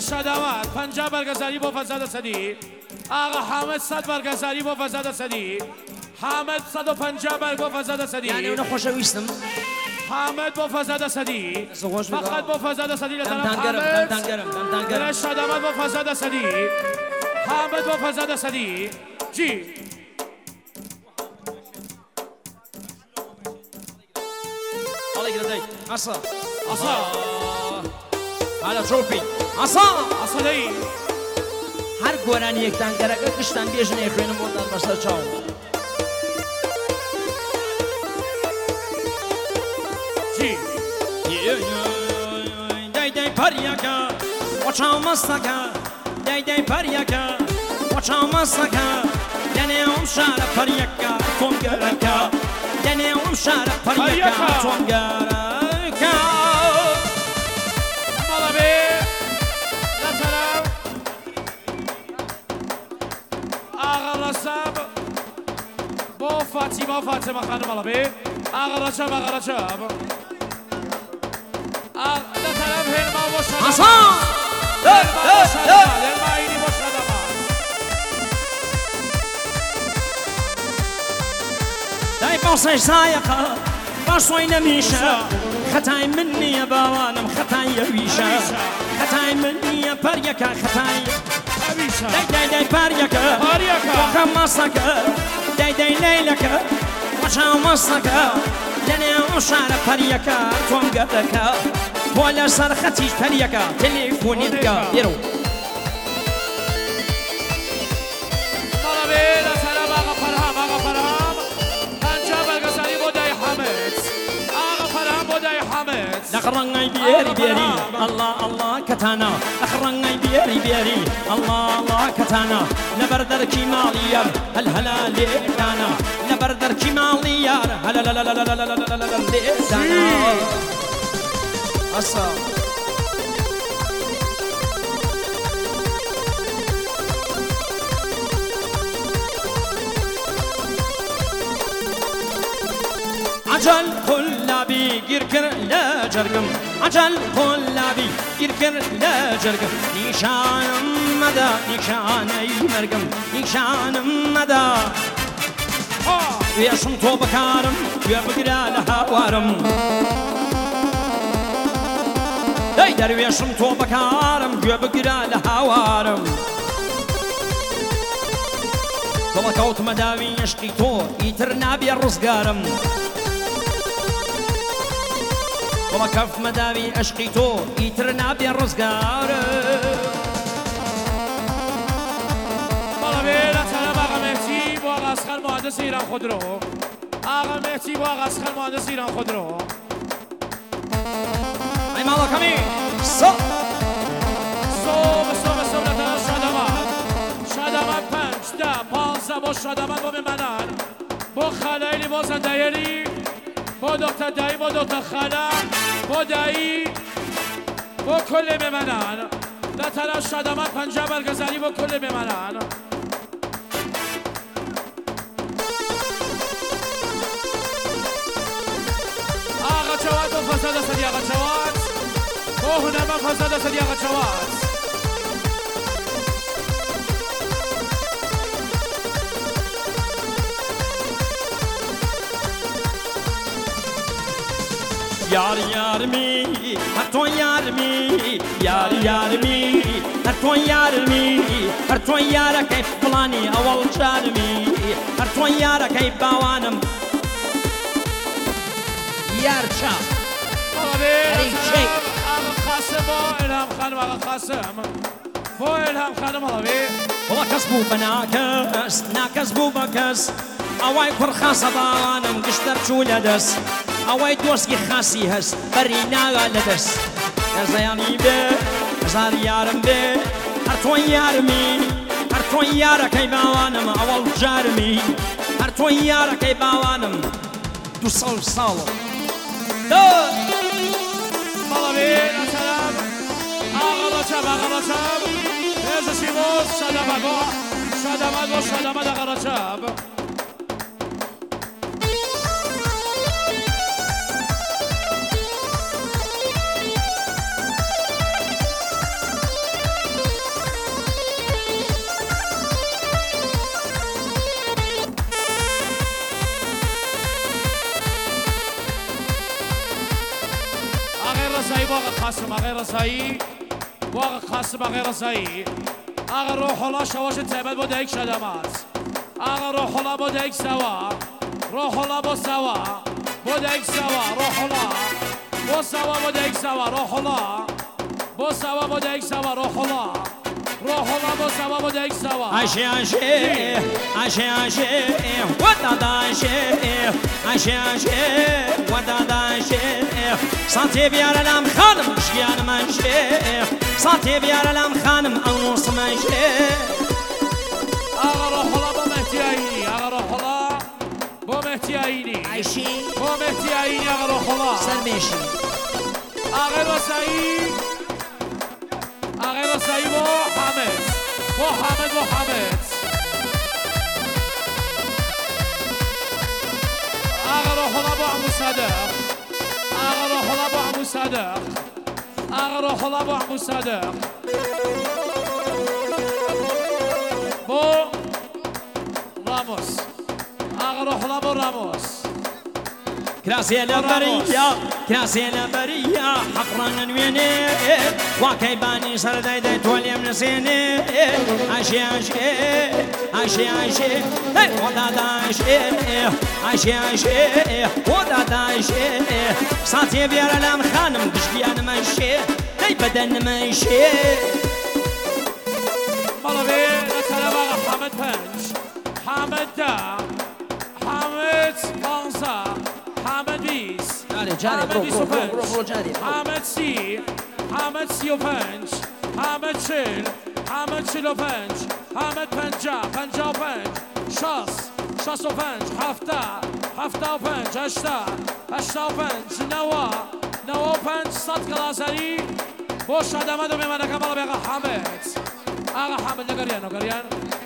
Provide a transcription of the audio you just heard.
شادامات 50 برگزاری با فضاد صدی آقا حامد 100 برگزاری با فضاد صدی حامد 150 برگ با فضاد صدی یعنی اونو خوشویستم حامد با فضاد صدی فقط با فضاد صدی لطرف حامد شادامات با فضاد صدی حامد با فضاد صدی جی الله يقدر عصا عصا على تروفي عصا عصا دایی هر گورانی یک تنگرک کشتن بیشتر نیخوینم مردن بسر چاو جی دای دای پریاکا وچام مستکا دای دای پریاکا وچام مستکا یعنی اون شهر پریاکا تونگرکا یعنی اون شهر پریاکا تونگرکا مالا بی لطرف آقا رسم با فاطمه خانم مالا بی آقا رچب لطرف هلما و شدامات حسان هلما اینی و شدامات دای باسش سایقا باسوی نمیشه خطای منی باوانم خطای ویشه خطای منی پریکا خطای دای دای پریکا وخم مسکا دای دای لیلکا وشام مسکا یعنی اون شهر پریکا توم گرکا ولا سر خطیش پریکا تلفونی دکا یرو مالا بی لطرف آقا فرهام 50 برگزاری با دای حامد آقا فرهام با دای حامد نخرنگای بیاری بیاری الله الله کتانا نخرنگای بیاری بیاری الله الله کتانا نبردر کی مالیار هل هلا لیتانا نبردر کی مالیار هل هلا لیتانا اصلا عجل قلبي يركر لا جرقم عجل قلبي يركر لا جرقم نيشان مدى نيشان مرقم نيشان مدى ويشم تو بكارم ويبقرا لها وارم دايدر ويشم تو بكارم ويبقرا لها وارم طلع كوت مداوي يشقي تو يترنا بالرزقارم وما كف مداوي أشقي تو يترنا بالرزقار مالا بی لطرف آقا مهدی با آقا اسخر مهندس ایران خودرو آقا مهدی با آقا اسخر مهندس ایران خودرو أي مالا كمي صو لطرف شادامات 5 10 15 با شادامات با میمنن با خلایلی با زندایری با دکتر دایی با دکتر خاله با دایی با کل میمنن لطرف شادامات 50 برگزاری با کل میمنن آقا جواد با فضاد صدی آقا جواد با هنرمند فضاد صدی آقا جواد يار يار مي هرتون يار مي يار يار مي هرتون يار مي هرتون يار كيف فلاني أول شار مي هرتون يار كيف باوانم يار شا هرین شيء آقا قاسم با الهام خانم آقا قاسم با الهام خانم هلاوی والله كسبوا بناكس ناكسبوا بكس أواي فرخاصة باوانم قشتر شو لدس أواي دوسكي خاسي هس برينا لدس يا زياني بي زار يارم بي هرتون يارمي هرتون يارا كي باوانم أول جارمي هرتون يارا كي باوانم دو صال هلاوی نترم آقا رچب هز شیموز شادامد آقا رچب قاسم غير رسایی واقع قاسم غير رسایی آقا روح الله شواش تبد با دیک شدمات آقا روح الله با دیک سوا روح الله با سوا با دیک سوا روح الله با سوا با دیک سوا روح الله با سوا با دیک سوا روح الله روح الله با سوا با دیک سوا عشی عشی عشی عشی وداد عشی عشی وداد عشی سانتی بیار لام خانم شیان منشی سانتی بیار لام خانم انوس منشی آقا روح الله با مهدی عینی آقا روح الله با مهدی عینی عشی با مهدی عینی آقا روح الله سرمیشی آقا رسایی آقا رسایی با حامد با حامد با حامد آقا روح الله با عمو صادق آقا روح الله با عمو صادق آقا روح الله با عمو صادق با راموس آقا روح الله با راموس كراسي لبرية كراسي لبرية حقرا نويني واكي باني سرداي داي تولي من سيني عشي عشي عشي عشي ودادا عشي عشي عشي ودادا عشي ساتي بيار لام خانم بشكيان ماشي داي بدن ماشي مالوي نتلف آقا حامد پنج حامد ده حامد پانزه حامد بیس حامد سی حامد 35 حامد 40 حامد 45 حامد 55 65 75 85 95 صد کلاسری با شادمه دو میمانه که مالا بیقا حامد آقا حامد نگریان